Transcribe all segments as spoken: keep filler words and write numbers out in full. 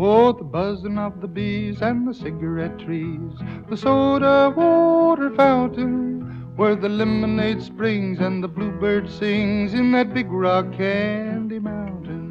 Oh, the buzzing of the bees and the cigarette trees, the soda water fountain, where the lemonade springs and the bluebird sings in that big rock candy mountain.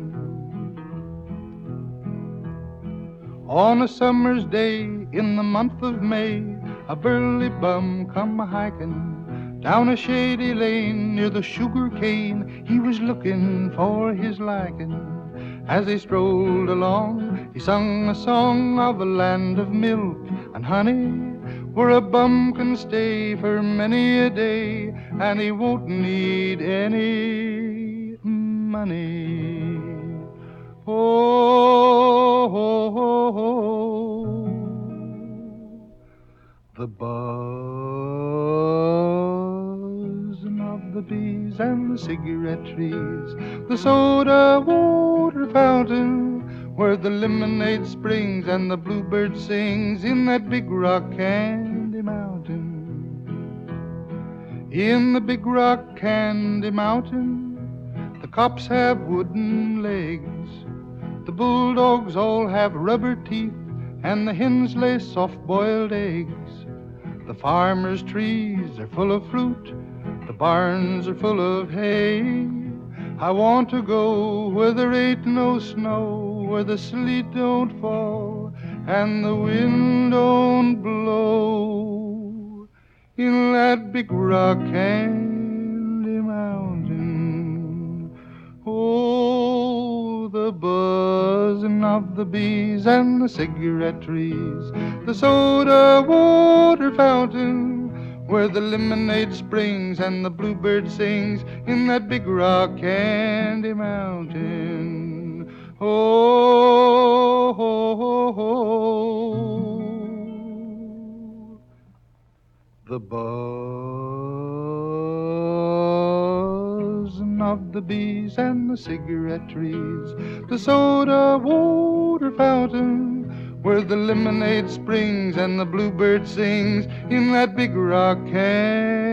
On a summer's day in the month of May, a burly bum come a-hiking down a shady lane near the sugar cane. He was looking for his liking. As he strolled along, he sung a song of a land of milk and honey, where a bum can stay for many a day, and he won't need any money. Oh, oh, oh, oh. The buzzing of the bees and the cigarette trees, the soda water fountain, where the lemonade springs and the bluebird sings in that big rock candy mountain. In the big rock candy mountain, the cops have wooden legs, the bulldogs all have rubber teeth, and the hens lay soft-boiled eggs. The farmers' trees are full of fruit, the barns are full of hay. I want to go where there ain't no snow, where the sleet don't fall and the wind don't blow, in that big rock candy mountain. Oh, the buzzing of the bees and the cigarette trees, the soda water fountain, where the lemonade springs and the bluebird sings in that big rock candy mountain. Oh, oh, oh, oh. The buzzing of the bees and the cigarette trees, the soda water fountain, where the lemonade springs and the bluebird sings in that big rock candy